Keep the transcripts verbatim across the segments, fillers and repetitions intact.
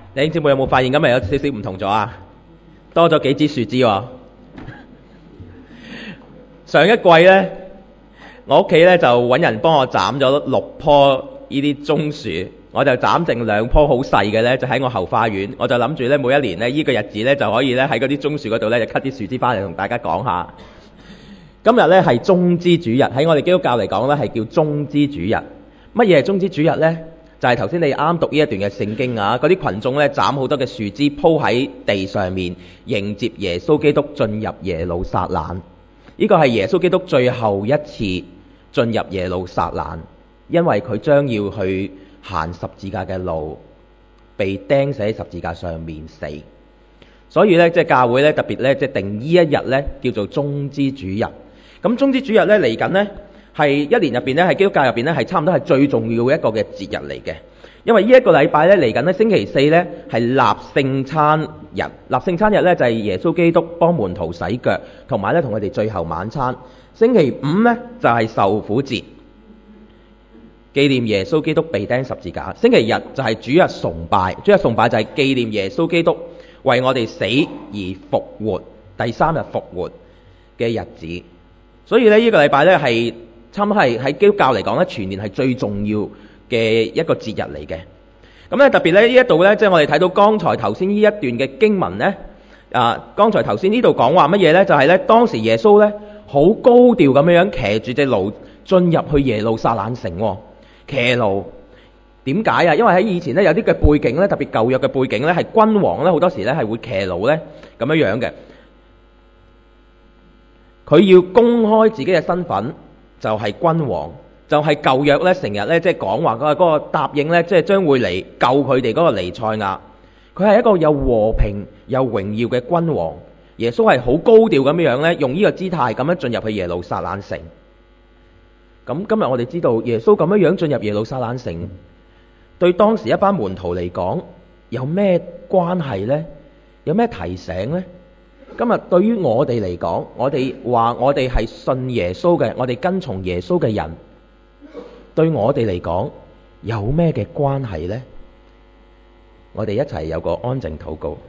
弟兄姊妹有冇發現今日有少少唔同咗啊？多咗幾支樹枝喎。上一季呢，我屋企呢就揾人幫我斬咗六棵呢啲棕樹，我就斬剩兩棵好細嘅呢，就喺我後花園。我就諗住呢，每一年呢，呢個日子呢，就可以呢喺嗰啲棕樹嗰度呢，就 cut 啲樹枝翻嚟同大家講下。今日呢係棕枝主日，喺我哋基督教嚟講呢係叫棕枝主日。乜嘢係棕枝主日呢？就係頭先你啱讀呢一段嘅聖經啊，嗰啲群眾呢斬好多嘅樹枝鋪喺地上面，迎接耶穌基督進入耶路撒冷。呢個係耶穌基督最後一次進入耶路撒冷，因為佢將要去行十字架嘅路，被釘死喺十字架上面死。所以呢，即係教會呢特別呢，即係定呢一日呢叫做棕枝主日。咁棕枝主日呢嚟緊呢，係一年入邊呢，係基督教入邊呢，係差唔多係最重要嘅一個嘅節日嚟嘅。因為呢一個禮拜呢嚟緊呢，星期四呢係立聖餐日。立聖餐日呢就係耶穌基督幫門徒洗腳，同埋呢同佢哋最後晚餐。星期五呢就係受苦節，紀念耶穌基督被釘十字架。星期日就係主日崇拜，主日崇拜就係紀念耶穌基督為我哋死而復活，第三日復活嘅日子。所以呢，呢個禮拜呢係差唔多係喺基督教嚟講呢，全年係最重要嘅一個節日嚟嘅。咁咧特別咧呢一度呢，即係我哋睇到剛才頭先呢一段嘅經文呢。啊，剛才頭先呢度講話乜嘢呢？就係呢，當時耶穌呢好高調咁樣騎住隻驢進入去耶路撒冷城喎。騎驢點解啊？因為喺以前呢，有啲嘅背景呢，特別舊約嘅背景呢，係君王呢好多時呢係會騎驢呢咁樣樣嘅。佢要公開自己嘅身份，就係君王，就係舊約呢成日呢即係講話嗰個嗰個答應呢，即係將會嚟救佢哋嗰個彌賽亞。佢係一個有和平有榮耀嘅君王。耶穌係好高調咁樣樣呢，用呢個姿態咁樣進入去耶路撒冷城。咁今日我哋知道耶穌咁樣樣進入耶路撒冷城，對當時一班門徒嚟講有咩關係呢？有咩提醒呢？今日對於我哋嚟講，我哋話我哋係信耶穌嘅，我哋跟從耶穌嘅人，對我哋嚟講有咩嘅關係呢？我哋一齊有個安靜禱告。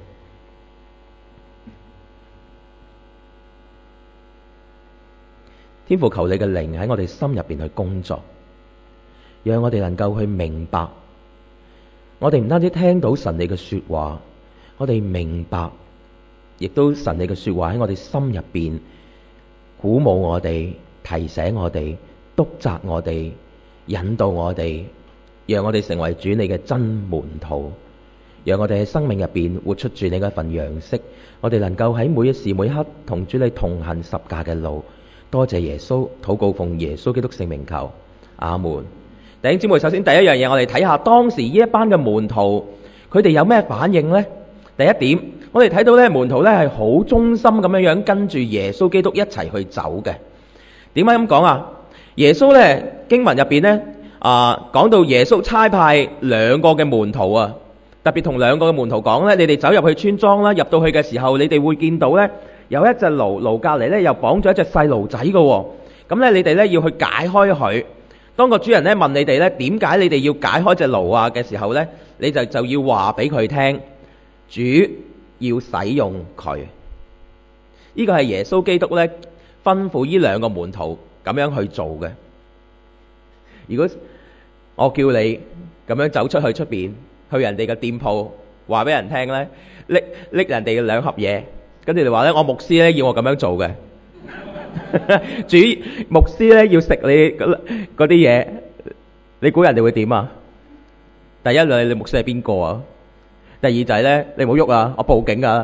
天父，求你嘅靈喺我哋心入邊去工作，讓我哋能夠去明白。我哋唔單止聽到神你嘅說話，我哋明白，亦都神你嘅說話喺我哋心入邊鼓舞我哋，提醒我哋，督責我哋，引導我哋，讓我哋成為主你嘅真門徒，讓我哋喺生命入邊活出住你嘅一份樣式。我哋能夠喺每一時每一刻同主你同行十架嘅路。多謝耶穌，禱告奉耶穌基督聖名求，阿門。弟兄姊妹，首先第一樣嘢，我哋睇下當時呢一班嘅門徒，佢哋有咩反應呢？第一點，我哋睇到咧，門徒咧係好忠心咁樣樣跟住耶穌基督一齊去走嘅。點解咁講啊？耶穌咧經文入邊咧啊，講到耶穌差派兩個嘅門徒啊，特別同兩個嘅門徒講咧，你哋走入去村莊啦，入到去嘅時候，你哋會見到咧。有一隻驢，驢隔離咧又綁咗一隻細驢仔嘅喎。咁咧你哋咧要去解開佢。當個主人咧問你哋咧點解你哋要解開隻驢啊嘅時候咧，你就就要話俾佢聽，主要使用佢。呢個係耶穌基督咧吩咐呢兩個門徒咁樣去做嘅。如果我叫你咁樣走出去出邊，去人哋嘅店鋪話俾人聽咧，拎拎人哋嘅兩盒嘢。跟住你話咧，我牧師咧要我咁樣做嘅，主牧師咧要食你嗰啲嘢，你估人哋會點啊？第一，你你牧師係邊個啊？第二就係咧，你唔好喐啊，我報警啊！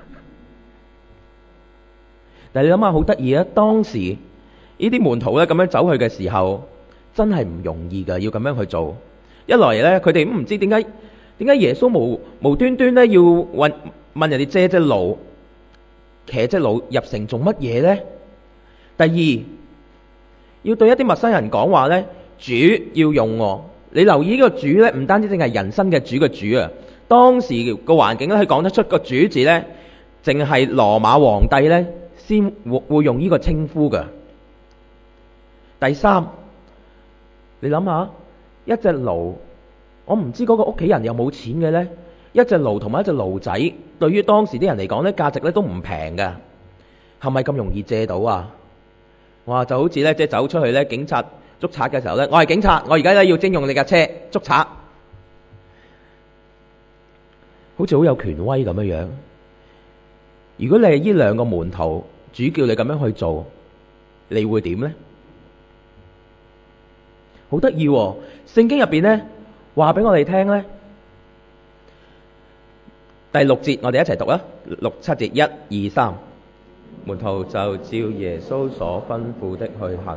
但係你諗下好得意啊，當時呢啲門徒咧咁樣走去嘅時候，真係唔容易噶，要咁樣去做。一來咧，佢哋唔知點解點解耶穌無無端端咧要問問人哋借隻驢。騎隻驢入城做乜嘢呢？第二，要對一啲陌生人講話呢，主要用我。你留意呢個主呢，唔單止淨係人生嘅主嘅主啊。當時個環境咧，佢講得出個主字呢，淨係羅馬皇帝呢先會會用呢個稱呼㗎。第三，你諗下，一隻驢，我唔知嗰個屋企人有冇錢嘅呢。 一隻驢同埋一隻驢仔，對於當時啲人嚟講咧，價值咧都唔平㗎，係咪咁容易借到啊？哇！就好似咧，即係走出去咧，警察捉賊嘅時候咧，我係警察，我而家咧要徵用你架車捉賊，好似好有權威咁樣樣。如果你係呢兩個門徒，主叫你咁樣去做，你會點呢？好得意喎！聖經入邊咧話俾我哋聽咧，第六節我哋一齊讀啦，六七節，一二三，門徒就照耶穌所吩咐的去行。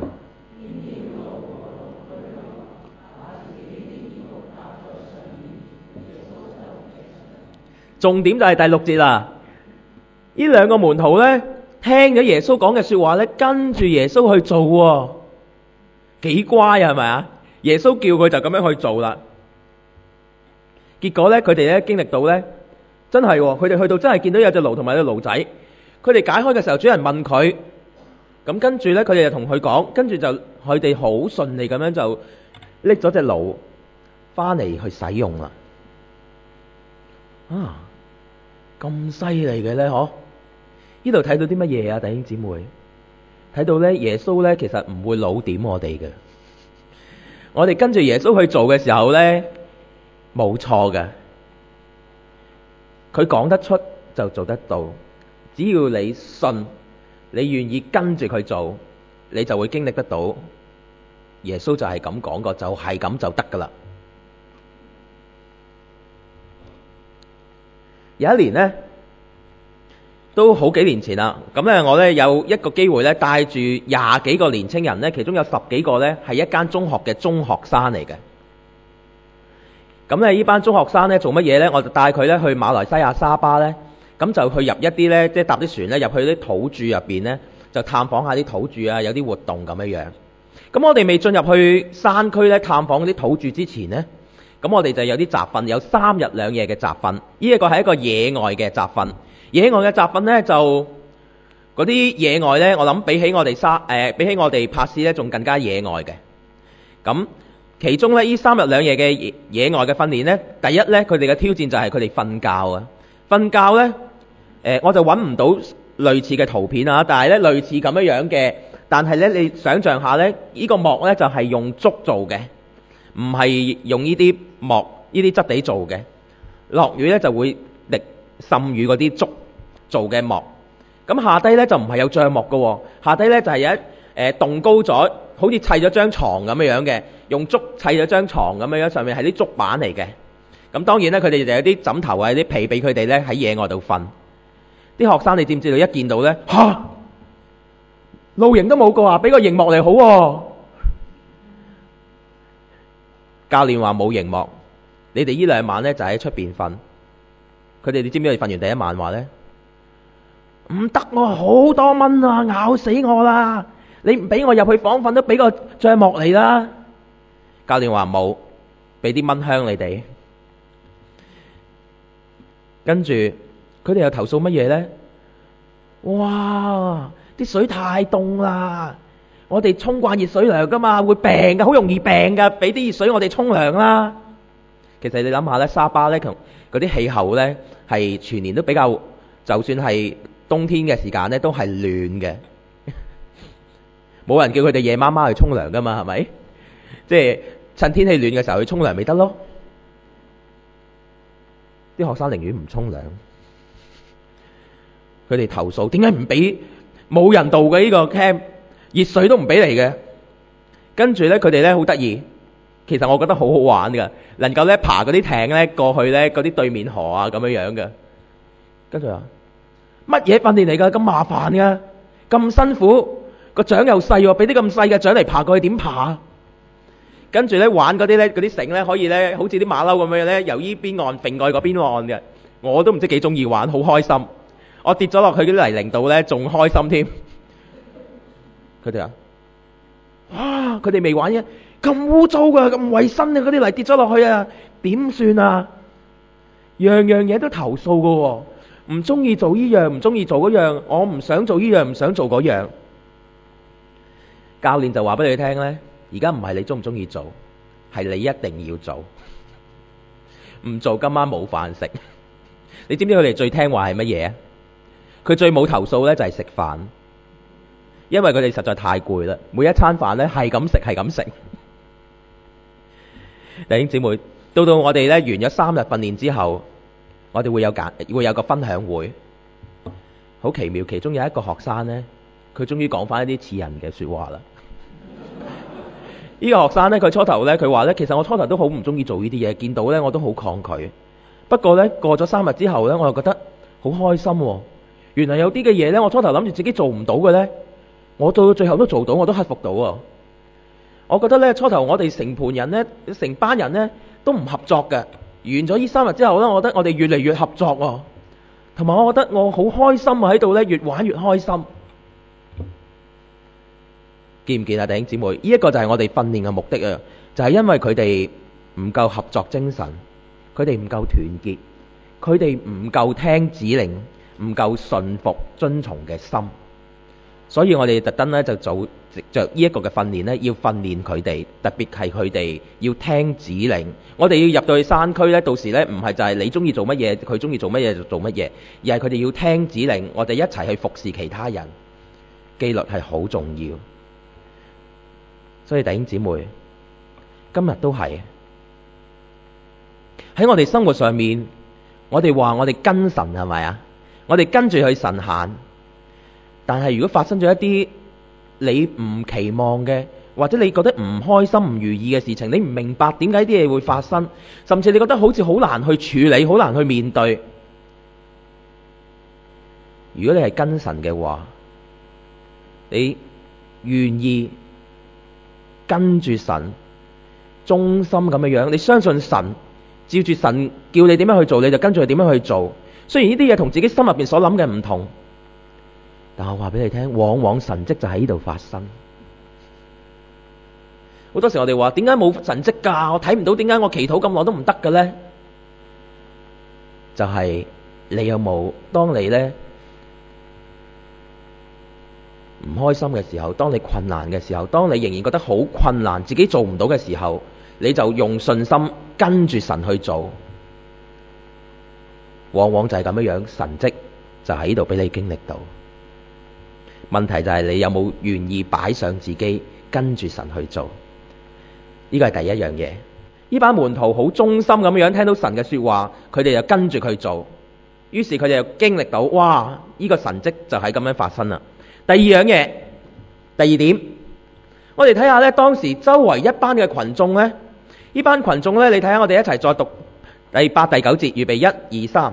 重點就係第六節啦。呢兩個門徒咧聽咗耶穌講嘅說話咧，跟住耶穌去做喎，幾乖啊，係咪啊？耶穌叫佢就咁樣去做啦。結果咧，佢哋咧經歷到咧，真係喎，佢哋去到真係見到有隻驢同埋隻驢仔。佢哋解開嘅時候，主人問佢，咁跟住咧，佢哋就同佢講，跟住就佢哋好順利咁樣就拎咗隻驢翻嚟去使用啦。啊，咁犀利嘅咧，嗬？呢度睇到啲乜嘢啊，弟兄姊妹？睇到咧，耶穌咧其實唔會老點我哋嘅。我哋跟住耶穌去做嘅時候咧，冇錯嘅。佢講得出就做得到，只要你信，你願意跟住佢做，你就會經歷得到。耶穌就係咁講過，就係咁就得噶啦。有一年呢，都好幾年前啦，咁咧我咧有一個機會咧，帶住廿幾個年青人咧，其中有十幾個咧係一間中學嘅中學生嚟嘅。咁咧呢班中學生咧做乜嘢咧？我就帶佢咧去馬來西亞沙巴咧，咁就去入一啲咧，即係搭啲船咧入去啲土著入邊咧，就探訪下啲土著啊，有啲活動咁樣樣。咁我哋未進入去山區咧探訪嗰啲土著之前咧，咁我哋就有啲集訓，有三日兩夜嘅集訓。呢一個係一個野外嘅集訓。野外嘅集訓咧，就嗰啲野外咧，我諗比起我哋沙誒，比起我哋柏斯咧，仲更加野外嘅。咁其中咧，呢三日兩夜嘅野野外嘅訓練咧，第一咧，佢哋嘅挑戰就係佢哋瞓覺啊。瞓覺咧，誒、呃，我就揾唔到類似嘅圖片啊，但係咧類似咁樣樣嘅，但係咧你想象下咧，呢、這個幕咧就係用竹做嘅，唔係用呢啲幕呢啲質地做嘅。落雨咧就會滴滲雨嗰啲竹做嘅幕。咁下低咧就唔係有帳幕嘅，下低咧就係有一誒棟高咗，好似砌咗張床咁樣樣嘅，用竹砌咗張床咁樣樣，上面係啲竹板嚟嘅。咁當然咧，佢哋就有啲枕頭啊、有啲被俾佢哋咧喺野外度瞓。啲學生你知唔知道？一見到咧嚇，露營都冇個啊，俾個營幕嚟好喎。教練話冇營幕，你哋呢兩晚咧就喺出邊瞓。佢哋你知唔知佢瞓完第一晚話咧？唔得，我好多蚊啊，咬死我啦！你唔俾我入去房瞓，都俾個帳幕嚟啦。教練話冇，俾啲蚊香你哋。跟住佢哋又投訴乜嘢呢？哇！啲水太凍啦，我哋沖慣熱水涼噶嘛，會病噶，好容易病噶。俾啲熱水我哋沖涼啦。其實你諗下咧，沙巴咧同嗰啲氣候咧係全年都比較，就算係冬天嘅時間咧都係暖嘅。冇人叫佢哋夜媽媽去沖涼噶嘛，係咪？即係趁天氣暖嘅時候去沖涼咪得咯。啲學生寧願唔沖涼，佢哋投訴點解唔俾冇人道嘅呢個 camp 熱水都唔俾嚟嘅。跟住咧佢哋咧好得意，其實我覺得好好玩㗎，能夠咧爬嗰啲艇咧過去咧嗰啲對面河啊咁樣樣嘅。跟住話乜嘢訓練嚟㗎？咁麻煩㗎，咁辛苦，個槳又細喎，俾啲咁細嘅槳嚟爬過去點爬？跟住咧玩嗰啲咧嗰啲繩咧可以咧好似啲馬騮咁樣咧由依邊岸揈過去嗰邊岸嘅。我都唔知幾中意玩，好開心。我跌咗落去嗰啲泥濘度咧仲開心添。佢哋啊，啊佢哋未玩嘅，咁污糟㗎，咁唔衞生嘅嗰啲泥跌咗落去啊，點算啊？樣樣嘢都投訴㗎喎，唔中意做依樣，唔中意做嗰樣，我唔想做依樣，唔想做嗰樣。教練就話俾你聽咧，而家唔係你中唔中意做，係你一定要做。 唔做今晚冇飯食。你知唔知佢哋最聽話係乜嘢啊？佢最冇投訴呢就係食飯，因為佢哋實在太攰啦，每一餐飯呢係咁食係咁食。弟兄姊妹，到到我哋呢完咗三日訓練之後，我哋會有揀會有個分享會，好奇妙。其中有一個學生呢，佢終於講翻一啲似人嘅說話啦。呢個學生呢，佢初頭呢，佢話呢，其實我初頭都好唔中意做呢啲嘢，見到呢我都好抗拒。不過呢，過咗三日之後呢，我又覺得好開心喎。原來有啲嘅嘢呢，我初頭諗住自己做唔到嘅呢，我到最後都做到，我都克服到啊。我覺得呢，初頭我哋成盤人呢，成班人呢都唔合作嘅。完咗呢三日之後呢，我覺得我哋越嚟越合作喎。同埋我覺得我好開心啊，喺度呢越玩越開心。見唔見啊，弟兄姊妹？呢一個就係我哋訓練嘅目的啊，就係因為佢哋唔夠合作精神，佢哋唔夠團結，佢哋唔夠聽指令，唔夠順服遵從嘅心，所以我哋特登咧就做着呢一個嘅訓練咧，要訓練佢哋，特別係佢哋要聽指令。我哋要入到去山區咧，到時咧唔係就係你中意做乜嘢，佢中意做乜嘢就做乜嘢，而係佢哋要聽指令，我哋一齊去服侍其他人。紀律係好重要。所以弟兄姊妹，今日都係喺我哋生活上面，我哋話我哋跟神係咪啊？我哋跟住去神行，但係如果發生咗一啲你唔期望嘅，或者你覺得唔開心、唔如意嘅事情，你唔明白點解啲嘢會發生，甚至你覺得好似好難去處理、好難去面對。如果你係跟神嘅話，你願意跟住神，忠心咁樣樣，你相信神，照住神叫你點樣去做，你就跟住佢點樣去做。雖然呢啲嘢同自己心入邊所諗嘅唔同，但我話俾你聽，往往神蹟就喺呢度發生。好多時我哋話，點解冇神蹟㗎？我睇唔到，點解我祈禱咁耐都唔得嘅呢？就係你有冇當你呢唔開心嘅時候，當你困難嘅時候，當你仍然覺得好困難，自己做唔到嘅時候，你就用信心跟住神去做，往往就係咁樣樣，神蹟就喺度俾你經歷到。問題就係你有冇願意擺上自己跟住神去做？呢個係第一樣嘢。呢班門徒好忠心咁樣聽到神嘅說話，佢哋就跟住佢做，於是佢哋就經歷到，哇！呢個神蹟就係咁樣發生啦。第二樣嘢，第二點，我哋睇下咧，當時周圍一班嘅群眾咧，呢班群眾咧，你睇下，我哋一齊再讀第八、第九節，預備一二三。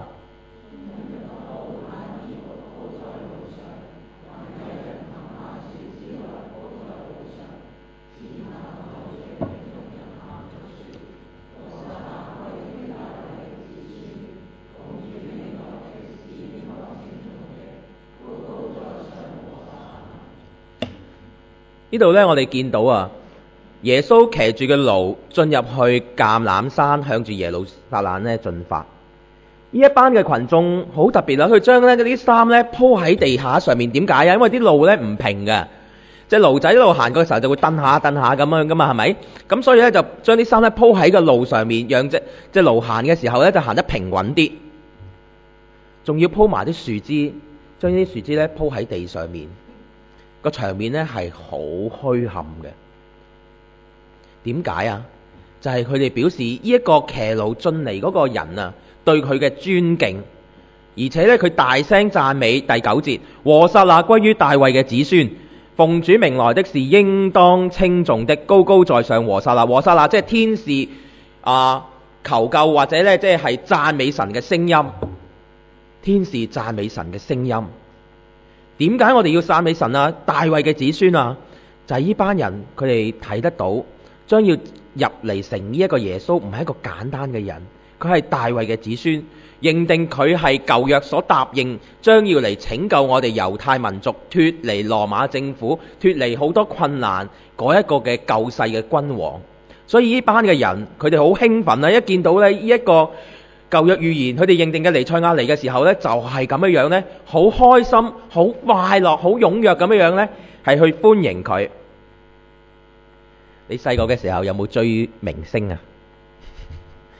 呢度呢，我哋見到啊，耶穌騎住嘅驢進入去橄欖山，向住耶路撒冷呢進發。呢一班嘅群眾好特別啦，佢將呢嗰啲衫呢鋪喺地下上面。點解啊？因為啲路呢唔平嘅，隻驢仔一路行嘅時候就會蹬下蹬下咁樣噶嘛，係咪？咁所以呢，就將啲衫呢鋪喺個路上面，讓隻隻驢行嘅時候呢就行得平穩啲。仲要鋪埋啲樹枝，將啲樹枝呢鋪喺地上面。個場面呢係好墟冚嘅。點解啊？就係佢哋表示呢一個騎驢進嚟嗰個人啊，對佢嘅尊敬，而且呢，佢大聲讚美。第九節，和散那歸於大衛嘅子孫，奉主名來的是應當稱頌的，高高在上和散那。和散那即係天使啊求救，或者呢即係讚美神嘅聲音，天使讚美神嘅聲音。點解我哋要讚美神啊？大衛嘅子孫啊，就係呢班人，佢哋睇得到將要入嚟城呢一個耶穌唔係一個簡單嘅人，佢係大衛嘅子孫，認定佢係舊約所答應將要嚟拯救我哋猶太民族脫離羅馬政府、脫離好多困難嗰一個嘅救世嘅君王。所以呢班嘅人佢哋好興奮啊！一見到咧呢一個舊約預言，佢哋認定嘅彌賽亞嚟嘅時候呢，就係咁樣樣呢，好開心、好快樂、好踴躍咁樣樣呢，係去歡迎佢。你細個嘅時候有冇追明星啊？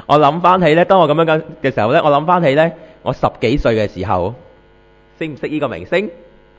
我諗翻起咧，當我咁樣嘅時候咧，我諗翻起咧，我十幾歲嘅時候，識唔識呢個明星？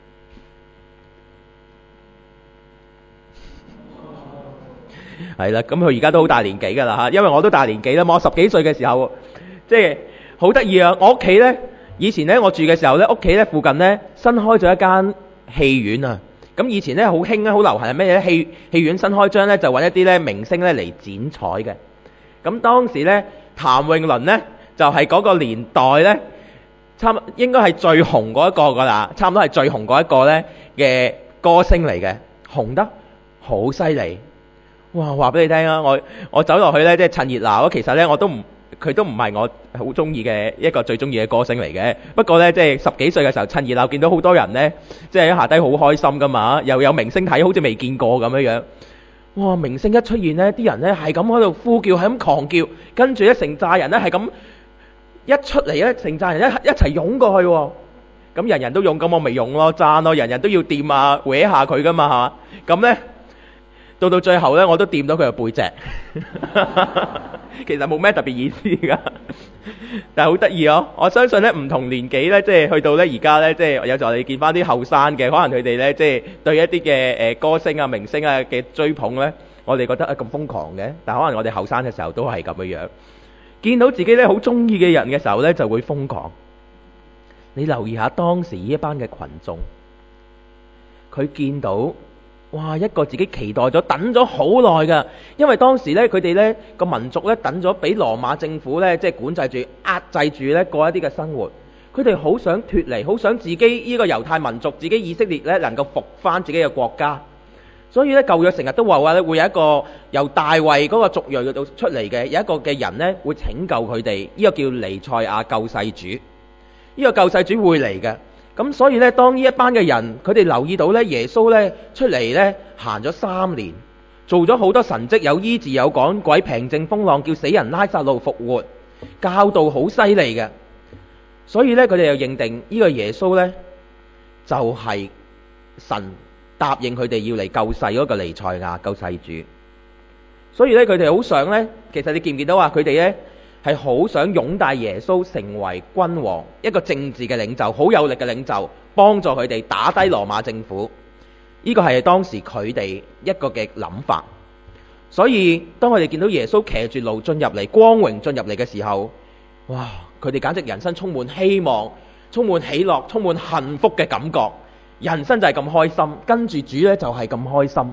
係啦，咁佢而家都好大年紀㗎啦嚇，因為我都大年紀啦。我十幾歲嘅時候，即係好得意啊！我屋企咧，以前咧我住嘅時候咧，屋企咧附近咧新開咗一間戲院啊。咁以前咧好興咧，好流行係咩咧？戲戲院新開張咧，就揾一啲咧明星咧嚟剪彩嘅。咁當時咧，譚詠麟咧就係嗰個年代咧，差唔應該係最紅嗰一個㗎啦，差唔多係最紅嗰一個咧嘅歌星嚟嘅，紅得好犀利。哇！話俾你聽啊，我我走落去咧，即係趁熱鬧。其實咧，我都唔佢都唔係我好中意嘅一個最中意嘅歌星嚟嘅。不過咧，即係十幾歲嘅時候趁熱鬧，見到好多人咧，即係喺下低好開心噶嘛，又有明星睇，好似未見過咁樣樣。哇！明星一出現咧，啲人咧係咁喺度呼叫，係咁狂叫，跟住咧成扎人咧係咁一出嚟咧，成扎人一一齊湧過去喎。咁人人都湧，咁我咪湧咯，讚咯，人人都要掂啊，搲下佢噶嘛，係嘛？咁咧。到到最後咧，我都掂到佢嘅背脊，其實冇咩特別意思㗎，但係好得意哦！我相信咧，唔同年紀咧，即係去到咧而家咧，即係有時候你見翻啲後生嘅，可能佢哋咧即係對一啲嘅誒歌星啊、明星啊嘅追捧咧，我哋覺得啊咁瘋狂嘅，但係可能我哋後生嘅時候都係咁樣樣，見到自己咧好中意嘅人嘅時候咧就會瘋狂。你留意下當時呢一班嘅群眾，佢見到。哇！一個自己期待咗、等咗好耐㗎，因為當時咧佢哋咧個民族咧等咗俾羅馬政府咧即係管制住、壓制住咧過一啲嘅生活，佢哋好想脫離，好想自己呢個猶太民族、自己以色列咧能夠復翻自己嘅國家，所以咧舊約成日都話話咧會有一個由大衛嗰個族裔度出嚟嘅有一個嘅人咧會拯救佢哋，呢、這個叫彌賽亞救世主，呢、這個救世主會嚟嘅。咁所以咧，當呢一班嘅人，佢哋留意到咧，耶穌咧出嚟咧行咗三年，做咗好多神蹟，有醫治，有趕鬼，平靜風浪，叫死人拉撒路復活，教導好犀利嘅。所以咧，佢哋又認定呢個耶穌咧就係神答應佢哋要嚟救世嗰個彌賽亞救世主。所以咧，佢哋好想咧，其實你見唔見到啊？佢哋咧係好想擁戴耶穌成為君王，一個政治嘅領袖，好有力嘅領袖，幫助佢哋打低羅馬政府。呢個係當時佢哋一個嘅諗法。所以當佢哋見到耶穌騎住驢進入嚟，光榮進入嚟嘅時候，哇！佢哋簡直人生充滿希望，充滿喜樂，充滿幸福嘅感覺。人生就係咁開心，跟住主呢就係咁開心。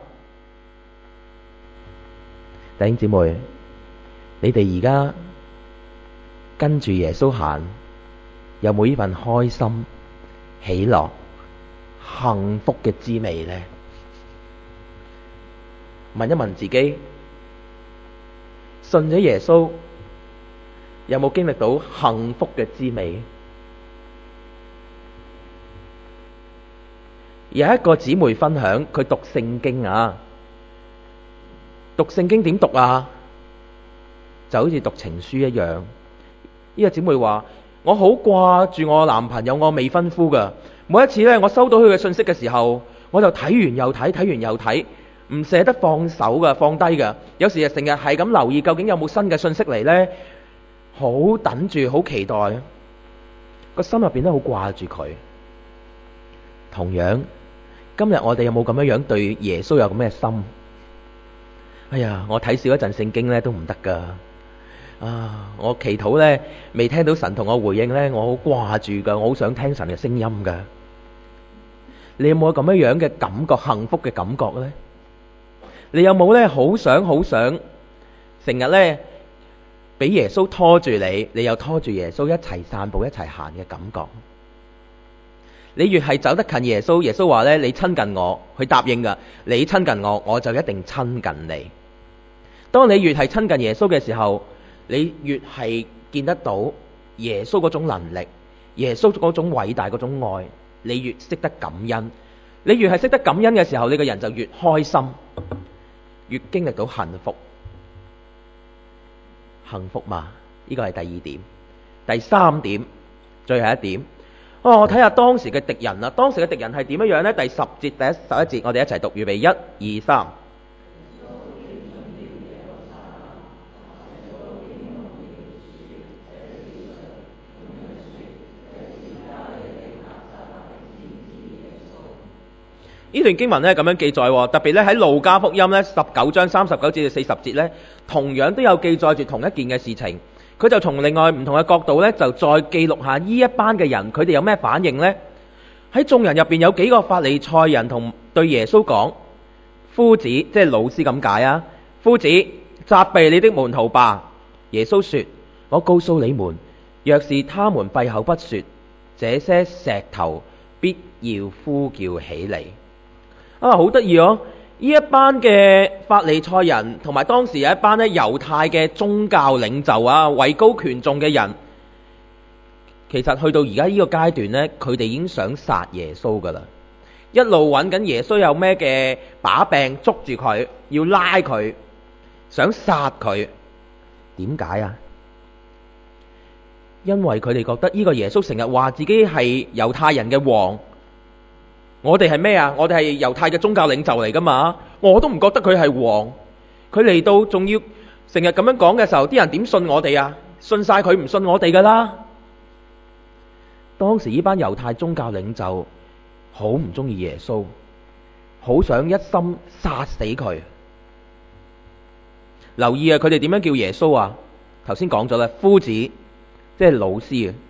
弟兄姊妹，你哋而家跟住耶穌行，有冇呢份開心、喜樂、幸福嘅滋味呢？問一問自己，信咗耶穌，有冇經歷到幸福嘅滋味？有一個姊妹分享，佢讀聖經啊，讀聖經點讀啊？就好似讀情書一樣。呢個姊妹話：我好掛住我男朋友，我未婚夫噶。每一次咧，我收到佢嘅信息嘅時候，我就睇完又睇，睇完又睇，唔捨得放手噶，放低噶。有時啊，成日係咁留意，究竟有冇新嘅信息嚟呢？好等住，好期待，個心入邊都好掛住佢。同樣，今日我哋有冇咁樣樣對耶穌有咁嘅心？哎呀，我睇少一陣聖經咧都唔得噶。啊！我祈禱呢，未聽到神同我回應呢，我好掛住噶，我好想聽神嘅聲音噶。你有冇咁樣樣嘅感覺，幸福嘅感覺呢？你有冇呢？好想好想，成日呢，俾耶穌拖住你，你又拖住耶穌一齊散步，一齊行嘅感覺？你越係走得近耶穌，耶穌話呢：「你親近我，佢答應噶，你親近我，我就一定親近你。」當你越係親近耶穌嘅時候，你越係見得到耶穌嗰種能力，耶穌嗰種偉大嗰種愛，你越識得感恩。你越係識得感恩嘅時候，你個人就越開心，越經歷到幸福。幸福嘛，呢個係第二點。第三點，最後一點。哦，我睇下當時嘅敵人啦。當時嘅敵人係點樣樣呢？第十節第一十一節，我哋一齊讀，預備，一、二、三。 呢段經文咧咁樣記載，特別咧喺路加福音咧十九章三十九至四十節咧，同樣都有記載住同一件嘅事情。佢就從另外唔同嘅角度咧，就再記錄下呢一班嘅人，佢哋有咩反應呢？喺眾人入邊有幾個法利賽人同對耶穌講：夫子，即係老師咁解啊！夫子，責備你的門徒吧。耶穌說：我告訴你們，若是他們閉口不說，這些石頭必要呼叫起嚟。啊，好得意哦！呢一班嘅法利賽人同埋當時有一班咧猶太嘅宗教領袖啊，位高權重嘅人，其實去到而家呢個階段呢，佢哋已經想殺耶穌噶啦，一路揾緊耶穌有咩嘅把柄捉住佢，要拉佢，想殺佢。點解啊？因為佢哋覺得呢個耶穌成日話自己係猶太人嘅王。我哋係咩啊？我哋係猶太嘅宗教領袖嚟噶嘛？我都唔覺得佢係王。佢嚟到仲要成日咁樣講嘅時候，啲人點信我哋啊？信晒佢唔信我哋噶啦。當時呢班猶太宗教領袖好唔中意耶穌，好想一心殺死佢。留意啊，佢哋點樣叫耶穌啊？頭先講咗啦，夫子，即係老師啊。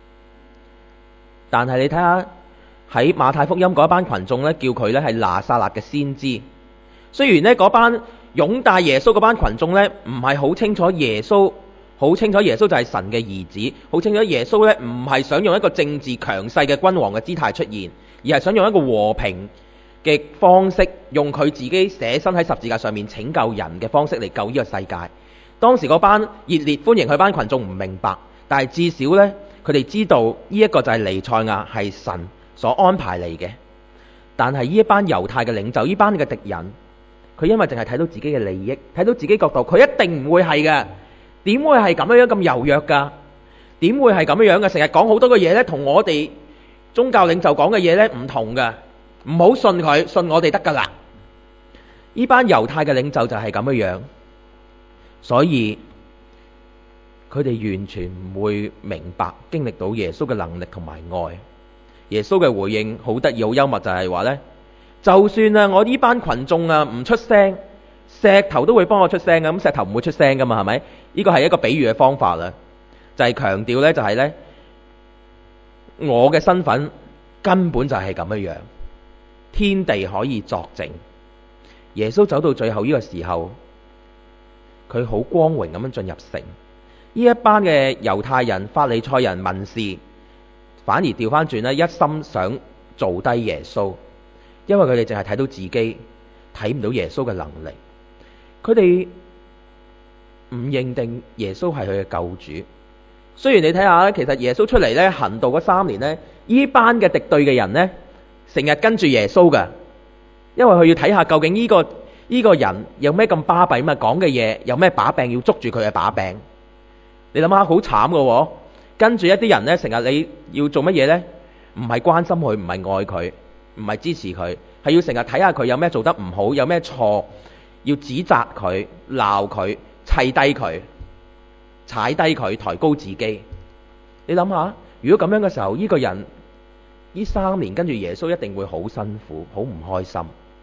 但係你睇下喺馬太福音嗰班群眾咧，叫佢咧係拿撒勒嘅先知。雖然呢嗰班擁戴耶穌嗰班群眾咧，唔係好清楚耶穌，好清楚耶穌就係神嘅兒子，好清楚耶穌咧唔係想用一個政治強勢嘅君王嘅姿態出現，而係想用一個和平嘅方式，用佢自己捨身喺十字架上面拯救人嘅方式嚟救呢個世界。當時嗰班熱烈歡迎佢班群眾唔明白，但係至少呢，佢哋知道呢一個就係彌賽亞，係神所安排嚟嘅。但係呢一班猶太嘅領袖，呢班嘅敵人，佢因為淨係睇到自己嘅利益，睇到自己角度，佢一定唔會係嘅。點會係咁樣樣咁柔弱噶？點會係咁樣樣嘅？成日講好多嘅嘢呢，同我哋宗教領袖講嘅嘢呢唔同嘅。唔好信佢，信我哋得噶啦。呢班猶太嘅領袖就係咁樣樣，所以佢哋完全唔會明白經歷到耶穌嘅能力同埋愛。耶穌嘅回應好得意好幽默，就係話呢：就算啊我呢班群眾啊唔出聲，石頭都會幫我出聲嘅。咁石頭唔會出聲噶嘛，係咪？呢個係一個比喻嘅方法啦，就係強調呢，就係呢：我嘅身份根本就係咁樣樣。天地可以作證。耶穌走到最後呢個時候，佢好光榮咁樣進入城。呢一班嘅猶太人、法利賽人、文士，反而調翻轉咧，一心想做低耶穌，因為佢哋淨係睇到自己，睇唔到耶穌嘅能力。佢哋唔認定耶穌係佢嘅救主。雖然你睇下咧，其實耶穌出嚟咧行道嗰三年咧，呢班嘅敵對嘅人咧，成日跟住耶穌㗎，因為佢要睇下究竟呢、這個呢、這個人有咩咁巴閉嘛，講嘅嘢有咩把柄，要捉住佢嘅把柄。你諗下好慘㗎喎，跟住一啲人呢，成日你要做乜嘢呢？唔係關心佢，唔係愛佢，唔係支持佢，係要成日睇下佢有咩做得唔好，有咩錯，要指責佢、鬧佢、砌低佢、踩低佢、抬高自己。你諗下，如果咁樣嘅時候，呢、這個人呢三年跟住耶穌一定會好辛苦，好唔開心。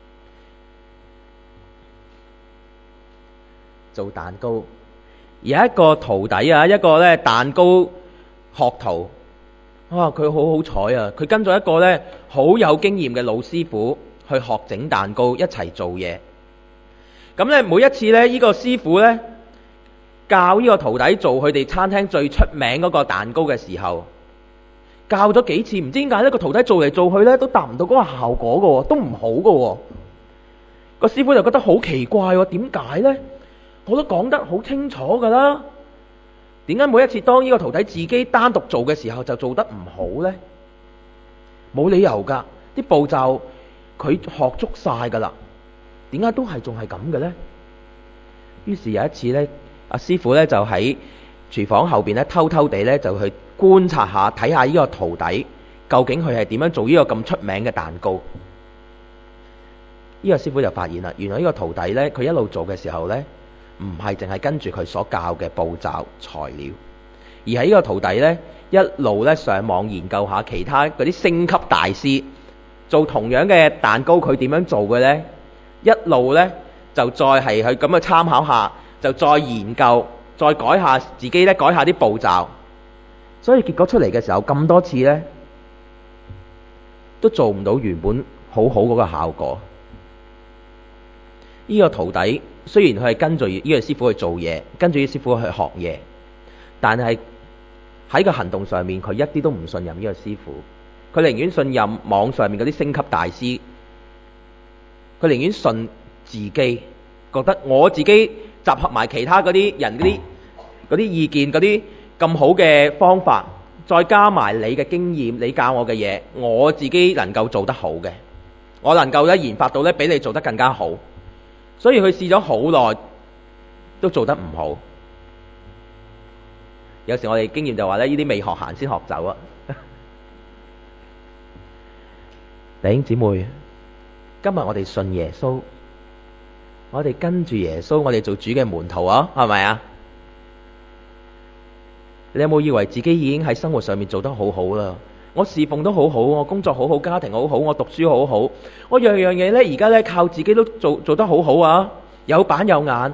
做蛋糕，有一個徒弟啊，一個咧蛋糕學徒，啊佢好好彩啊，佢跟咗一個咧好有經驗嘅老師傅去學整蛋糕，一齊做嘢。咁咧每一次咧呢個師傅咧教呢個徒弟做佢哋餐廳最出名嗰個蛋糕嘅時候，教咗幾次，唔知點解呢個徒弟做嚟做去咧都達唔到嗰個效果嘅喎，都唔好嘅喎。個師傅就覺得好奇怪喎，點解咧？我都講得好清楚㗎啦，點解每一次當呢個徒弟自己單獨做嘅時候就做得唔好呢？冇理由㗎，啲步驟佢學足晒㗎啦，點解都係仲係咁嘅呢？於是有一次呢，阿師傅呢就喺廚房後邊呢偷偷地呢就去觀察下，睇下呢個徒弟究竟佢係點樣做呢個咁出名嘅蛋糕。呢個師傅就發現啦，原來呢個徒弟呢，佢一路做嘅時候呢，唔係淨係跟住佢所教嘅步驟材料，而係呢個徒弟呢，一路咧上網研究下其他嗰啲星級大師做同樣嘅蛋糕，佢點樣做嘅呢？一路呢，就再係去咁去參考下，就再研究，再改下自己呢，改下啲步驟。所以結果出嚟嘅時候，咁多次呢，都做唔到原本好好嗰個效果。呢個徒弟雖然佢係跟住呢個師傅去做嘢，跟住呢個師傅去學嘢，但係喺個行動上面，佢一啲都唔信任呢個師傅。佢寧願信任網上面嗰啲星級大師，佢寧願信自己，覺得我自己集合埋其他嗰啲人嗰啲嗰啲意見，嗰啲咁好嘅方法，再加埋你嘅經驗，你教我嘅嘢，我自己能夠做得好嘅，我能夠咧研發到咧比你做得更加好。所以佢試咗好耐，都做得唔好。有時我哋經驗就話咧，呢啲未學行先學走啊！弟兄姊妹，今日我哋信耶穌，我哋跟住耶穌，我哋做主嘅門徒啊，係咪啊？你有冇以為自己已經喺生活上面做得好好啦？我侍奉都好好，我工作好好，家庭好好，我讀書好好，我樣樣嘢咧，而家咧靠自己都做做得好好啊！有板有眼，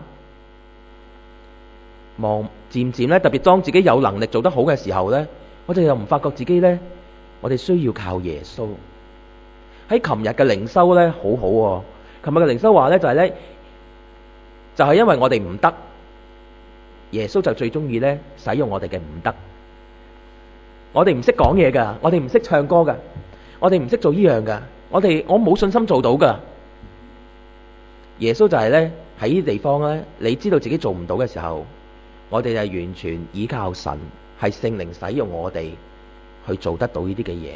望漸漸咧，特別當自己有能力做得好嘅時候咧，我哋又唔發覺自己咧，我哋需要靠耶穌。喺琴日嘅靈修咧，好好喎。琴日嘅靈修話咧，就係咧，就係因為我哋唔得，耶穌就最中意咧使用我哋嘅唔得。我哋唔識講嘢噶，我哋唔識唱歌噶，我哋唔識做呢樣噶，我哋我冇信心做到噶。耶穌就係咧喺呢啲地方咧，你知道自己做唔到嘅時候，我哋係完全依靠神，係聖靈使用我哋去做得到呢啲嘅嘢。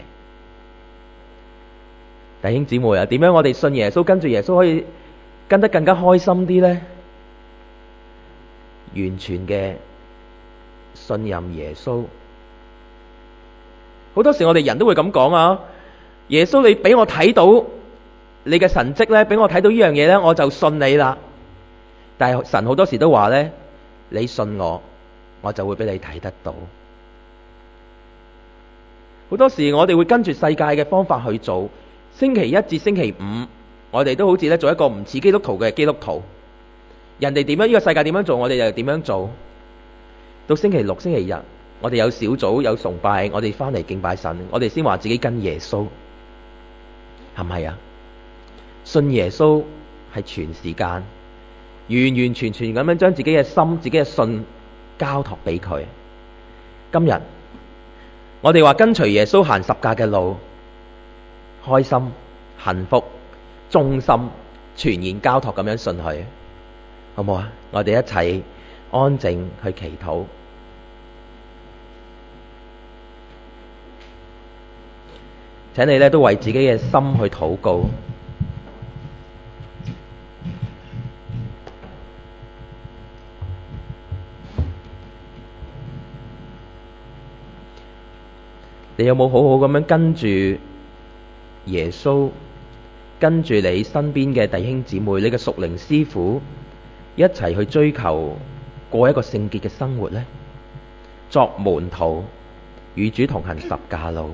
弟兄姊妹啊，點樣我哋信耶穌，跟住耶穌可以跟得更加開心啲呢？完全嘅信任耶穌。好多時我哋人都會咁講啊，耶穌你俾我睇到你嘅神蹟咧，俾我睇到呢樣嘢咧，我就信你啦。但係神好多時都話咧，你信我，我就會俾你睇得到。好多時我哋會跟住世界嘅方法去做。星期一至星期五，我哋都好似咧做一個唔似基督徒嘅基督徒。人哋點樣，呢個世界點樣做，我哋就點樣做。到星期六、星期日，我哋有小組有崇拜，我哋翻嚟敬拜神，我哋先話自己跟耶穌，係咪啊？信耶穌係全時間，完完全全咁樣將自己嘅心、自己嘅信交託俾佢。今日我哋話跟隨耶穌行十架嘅路。開心、幸福、忠心、全然交託咁樣信佢，好唔好啊？我哋一齊安靜去祈禱，請你咧都為自己嘅心去禱告。你有冇好好咁樣跟住耶穌，跟住你身邊嘅弟兄姊妹，你嘅屬靈師傅一齊去追求過一個聖潔嘅生活呢？作門徒，與主同行十架路，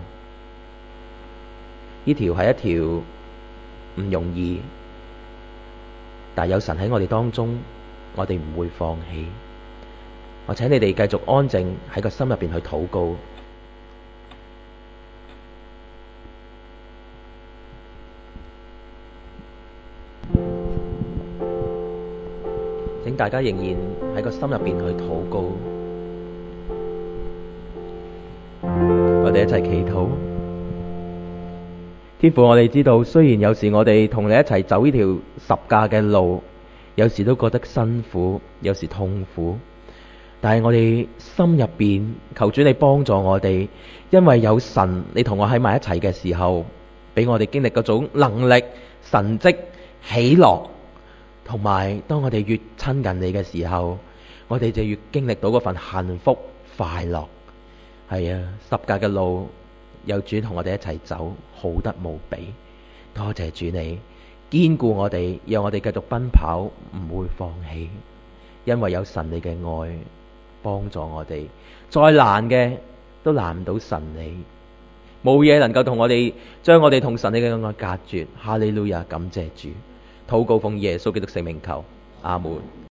呢條係一條唔容易，但有神喺我哋當中，我哋唔會放棄。我請你哋繼續安靜喺個心入邊去禱告。請大家仍然喺個心入邊去禱告，我哋一齊祈禱。天父，我哋知道，雖然有時我哋同你一齊走呢條十架嘅路，有時都覺得辛苦，有時痛苦，但係我哋心入邊求主你幫助我哋，因為有神你同我喺埋一齊嘅時候，俾我哋經歷嗰種能力、神蹟、喜樂。同埋，當我哋越親近你嘅時候，我哋就越經歷到嗰份幸福快樂。係啊，十架嘅路有主同我哋一齊走，好得無比。多謝主你堅固我哋，讓我哋繼續奔跑，唔會放棄，因為有神你嘅愛幫助我哋。再難嘅都難唔到神你， 冇嘢能夠同我哋將我哋同神嘅愛隔絕。哈利路亞，感謝主，禱告奉耶穌基督聖名求，阿門。